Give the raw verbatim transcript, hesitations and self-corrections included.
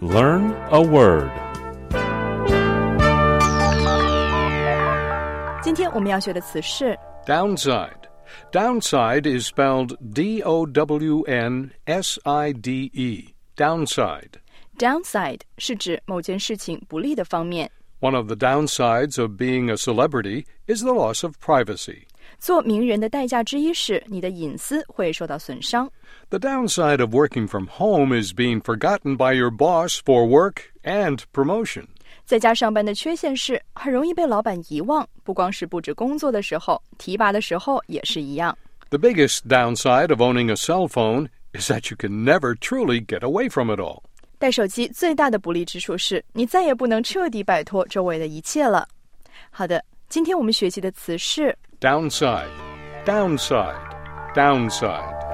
Learn a word. 今天我们要学的词是 Downside.Downside is spelled D O W N S I D E. Downside. Downside 是指某件事情不利的方面。 One of the downsides of being a celebrity is the loss of privacy. 做名人的代价之一是你的隐私会受到损伤。 The downside of working from home is being forgotten by your boss for work and promotion. 在家上班的缺陷是很容易被老板遗忘，不光是布置工作的时候，提拔的时候也是一样。 The biggest downside of owning a cell phone is that you can never truly get away from it all. 带手机最大的不利之处是你再也不能彻底摆脱周围的一切了。好的，今天我们学习的词是 Downside, downside, downside.